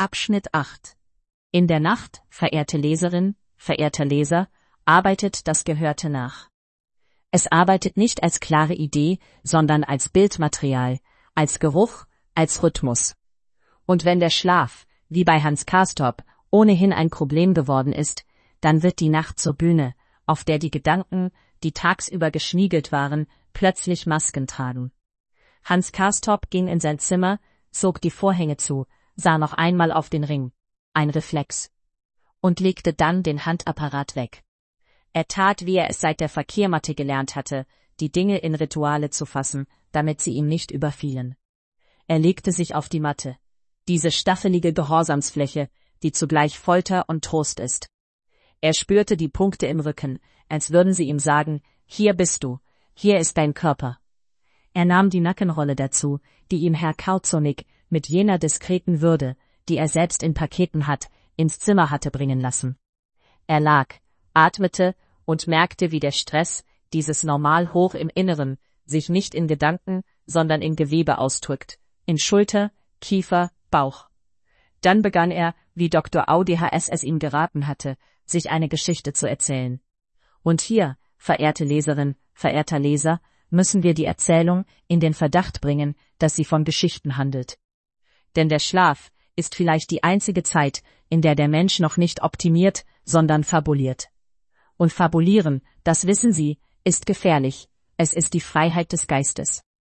Abschnitt 8. In der Nacht, verehrte Leserin, verehrter Leser, arbeitet das Gehörte nach. Es arbeitet nicht als klare Idee, sondern als Bildmaterial, als Geruch, als Rhythmus. Und wenn der Schlaf, wie bei Hans Castorp, ohnehin ein Problem geworden ist, dann wird die Nacht zur Bühne, auf der die Gedanken, die tagsüber geschniegelt waren, plötzlich Masken tragen. Hans Castorp ging in sein Zimmer, zog die Vorhänge zu, sah noch einmal auf den Ring, ein Reflex, und legte dann den Handapparat weg. Er tat, wie er es seit der Verkehrmatte gelernt hatte, die Dinge in Rituale zu fassen, damit sie ihm nicht überfielen. Er legte sich auf die Matte, diese staffelige Gehorsamsfläche, die zugleich Folter und Trost ist. Er spürte die Punkte im Rücken, als würden sie ihm sagen, hier bist du, hier ist dein Körper. Er nahm die Nackenrolle dazu, die ihm Herr Kauzonig mit jener diskreten Würde, die er selbst in Paketen ins Zimmer hatte bringen lassen. Er lag, atmete und merkte, wie der Stress, dieses Normal hoch im Inneren, sich nicht in Gedanken, sondern in Gewebe ausdrückt, in Schulter, Kiefer, Bauch. Dann begann er, wie Dr. AUDHS es ihm geraten hatte, sich eine Geschichte zu erzählen. Und hier, verehrte Leserin, verehrter Leser, müssen wir die Erzählung in den Verdacht bringen, dass sie von Geschichten handelt. Denn der Schlaf ist vielleicht die einzige Zeit, in der der Mensch noch nicht optimiert, sondern fabuliert. Und fabulieren, das wissen Sie, ist gefährlich, es ist die Freiheit des Geistes.